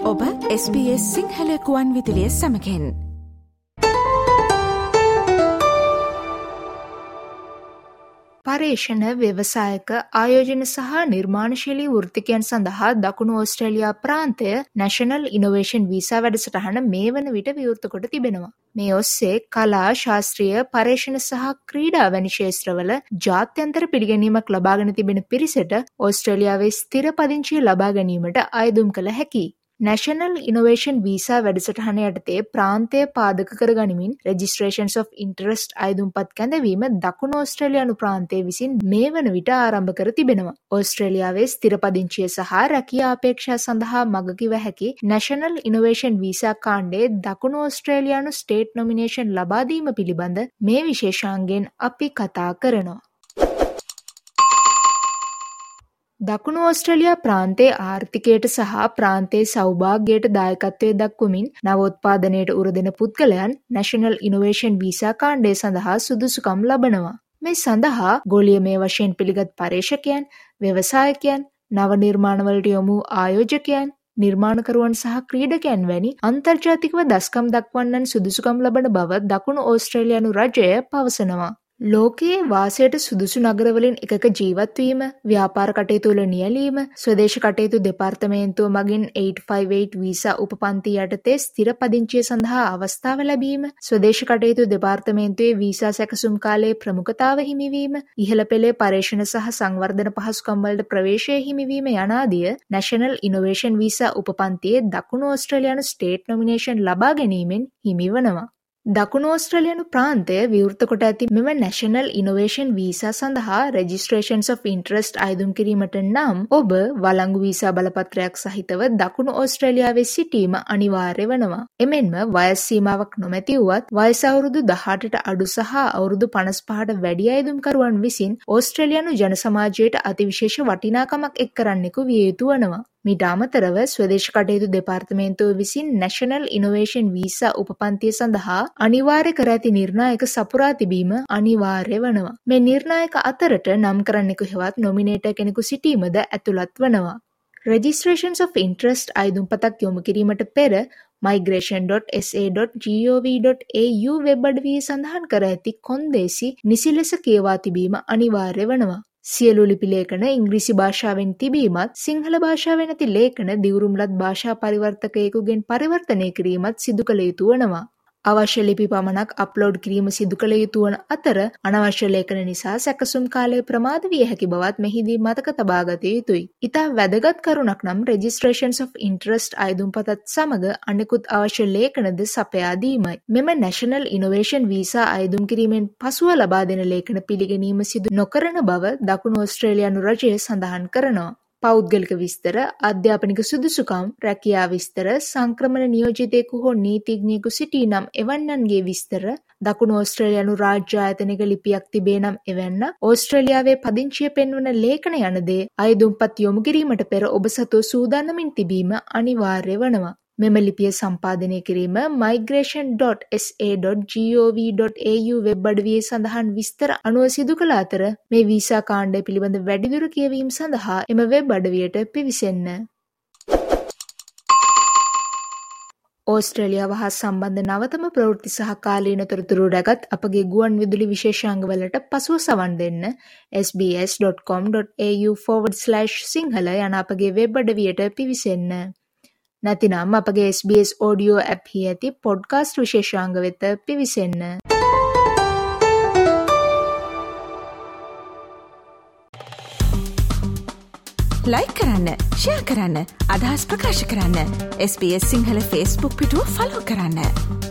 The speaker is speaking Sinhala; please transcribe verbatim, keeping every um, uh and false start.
ඔබ එස් බී එස් සිංහල කුවන් විදුලිය සමගින්. පර්යේෂණ ව්‍යවසායක ආයෝජන සහ නිර්මාණශීලී වෘත්තිකයන් සඳහා දකුණු ඕස්ට්‍රේලියා ප්‍රාන්තය නැෂනල් ඉනෝවේෂන් වීසා වැඩසටහන මේ වන විට විවෘත කොට තිබෙනවා. මේ ඔස්සේ කලා, ශාස්ත්‍රීය, පර්යේෂණ සහ ක්‍රීඩා වැනි ක්ෂේත්‍රවල ජාත්‍යන්තර පිළිගැනීමක් ලබාගෙන තිබෙන පිරිසට ඕස්ට්‍රේලියාවේ ස්ථිර පදිංචිය ලබා ගැනීමට අයදුම් කළ හැකියි. නැෂනල් ඉනෝවේෂන් වීසා වැඩසටහන යටතේ ප්‍රාන්තය පාදක කර ගනිමින් රෙජිස්ට්‍රේෂන්ස් ඔෆ් ඉන්ටරෙස්ට් අයදුම්පත් කැඳවීම දකුණු ඕස්ට්‍රේලියානු ප්‍රාන්තය විසින් මේ වන විට ආරම්භ කර තිබෙනවා. ඕස්ට්‍රේලියාවේ ස්ථිර පදිංචිය සහ රැකියා අපේක්ෂා සඳහා මග කිව හැකි නැෂනල් ඉනෝවේෂන් වීසා කාණ්ඩයේ දකුණු ඕස්ට්‍රේලියානු ස්ටේට් නොමිනේෂන් ලබා දීම පිළිබඳ මේ විශේෂාංගයෙන් අපි කතා කරනවා. දකුණු ඕස්ට්‍රේලියා ප්‍රාන්තයේ ආර්ථිකයට සහ ප්‍රාන්තයේ සෞභාග්‍යයට දායකත්වය දක්වමින් නවෝත්පාදනයට උරදෙන පුද්ගලයන් නැෂනල් ඉනෝවේෂන් වීසා කාණ්ඩය සඳහා සුදුසුකම් ලබනවා. මේ සඳහා ගෝලීයමය වශයෙන් පිළිගත් පර්යේෂකයන්, ව්‍යවසායකයන්, නව නිර්මාණවලට යොමු ආයෝජකයන්, නිර්මාණකරුවන් සහ ක්‍රීඩකයන් වැනි අන්තර්ජාතිකව දස්කම් දක්වන්නන් සුදුසුකම් ලබන බව දකුණු ඕස්ට්‍රේලියානු රජය පවසනවා. ලෝකයේ වාසයට සුදුසු නගරවලින් එකක ජීවත්වීම, ව්‍යාපාර කටයුතු වල නියැලීම, ස්වදේශ කටයුතු දෙපාර්තමේන්තුව මගින් එයිට් ෆයිව් එයිට් වීසා උපපන්ති යටතේ ස්ථිර පදිංචිය සඳහා අවස්ථාව ලැබීම, ස්වදේශ කටයුතු දෙපාර්තමේන්තුවේ වීසා සැකසුම් කාලයේ ප්‍රමුඛතාව හිමිවීම, ඉහළ පෙළේ පර්යේෂණ සහ සංවර්ධන පහසුකම් වලට ප්‍රවේශය හිමිවීම යනාදිය නැෂනල් ඉනෝවේෂන් වීසා උපපන්තියේ දකුණු ඕස්ට්‍රේලියානු ස්ටේට් නොමිනේෂන් ලබා ගැනීමෙන් හිමිවනවා. දකුණු ඕස්ට්‍රේලියානු ප්‍රාන්තය විවෘත කොට ඇති මෙම නැෂනල් ඉනෝවේෂන් වීසා සඳහා රෙජිස්ට්‍රේෂන්ස් ඔෆ් ඉන්ටරෙස්ට් අයදුම් කිරීමට නම් ඔබ වළංගු වීසා බලපත්‍රයක් සහිතව දකුණු ඕස්ට්‍රේලියාවේ සිටීම අනිවාර්ය වනවා. එමෙන්ම වයස් සීමාවක් නොමැති වුවත් වයස අවුරුදු දහඅටට අඩු සහ අවුරුදු පනස් පහට වැඩි අයදුම්කරුවන් විසින් ඕස්ට්‍රේලියානු ජන සමාජයට අතිවිශේෂ වටිනාකමක් එක් කරන්නෙකු විය යුතු වනවා. මීට අමතරව ස්වදේශ කටයුතු දෙපාර්තමේන්තුව විසින් නැෂනල් ඉනෝවේෂන් වීසා උපපන්තිය සඳහා අනිවාර්ය කර ඇති නිර්ණායක සපුරා තිබීම අනිවාර්ය වනවා. මේ නිර්ණායක අතරට නම් කරන්නෙකු හෙවත් නොමිනේටර් කෙනෙකු සිටීමද ඇතුළත් වනවා. Registrations of Interest අයදුම්පතක් යොමු කිරීමට පෙර migration dot s a dot gov dot a u web අඩවියේ සඳහන් කර ඇති කොන්දේසි නිසි ලෙස කියවා තිබීම අනිවාර්ය වනවා. සියලු ලිපි ලේඛන ඉංග්‍රීසි භාෂාවෙන් තිබීමත්, සිංහල භාෂාවෙන් ඇති ලේඛන දිවුරුම්ලත් භාෂා පරිවර්තකයෙකුගෙන් පරිවර්තනය කිරීමත් සිදු කළ යුතු වනවා. අවශ්‍ය ලිපි පමණක් අප්ලෝඩ් කිරීම සිදු කළ යුතු වන අතර අනවශ්‍ය ලේඛන නිසා සැකසුම් කාලය ප්‍රමාද විය හැකි බවත් මෙහිදී මතක තබා ගත යුතුයි. ඉතා වැදගත් කරුණක් නම් රෙජිස්ට්‍රේෂන්ස් ඔෆ් ඉන්ටරෙස්ට් අයදුම්පතත් සමග අනෙකුත් අවශ්‍ය ලේඛනද සපයා දීමයි. මෙම නැෂනල් ඉනෝවේෂන් වීසා අයදුම් කිරීමෙන් පසුව ලබා දෙන ලේඛන පිළිගැනීම සිදු නොකරන බව දකුණු ඕස්ට්‍රේලියානු රජය සඳහන් කරනවා. පෞද්ගලික විස්තර, අධ්‍යාපනික සුදුසුකම්, රැකියා විස්තර, සංක්‍රමණ නියෝජිතයෙකු හෝ නීතිඥයෙකු සිටී නම් එවන්නන්ගේ විස්තර, දකුණු ඕස්ට්‍රේලියානු රාජ්‍ය ආයතනයක ලිපියක් තිබේ නම් එවැන්න, ඕස්ට්‍රේලියාවේ පදිංචිය පෙන්වන ලේඛන යන දේ අයදුම්පත් යොමු කිරීමට පෙර ඔබ සතුව සූදානමින් තිබීම අනිවාර්ය වනවා. මෙම ලිපිය සම්පාදනය කිරීම migration dot s a dot gov dot a u web අඩවියේ සඳහන් විස්තර අනුව සිදු කළ අතර මේ වීසා කාණ්ඩය පිළිබඳ වැඩිදුර කියවීම සඳහා එම වෙබ් අඩවියට පිවිසෙන්න. ඕස්ට්‍රේලියාව හා සම්බන්ධ නවතම ප්‍රවෘත්ති සහ කාලීන තොරතුරු රැගත් අපගේ ගුවන් විදුලි විශේෂාංගවලට පසුව සවන් දෙන්න s b s dot com dot a u forward slash Sinhala යන අපගේ වෙබ් අඩවියට පිවිසෙන්න. නැතිනම් අපගේ S B S Audio app හි ඇති පොඩ්කාස්ට් විශේෂාංග වෙත පිවිසෙන්න. ලයික් කරන්න, ෂෙයා කරන්න, අදහස් ප්‍රකාශ කරන්න. S B S Sinhala Facebook පිටුව ෆලෝ කරන්න.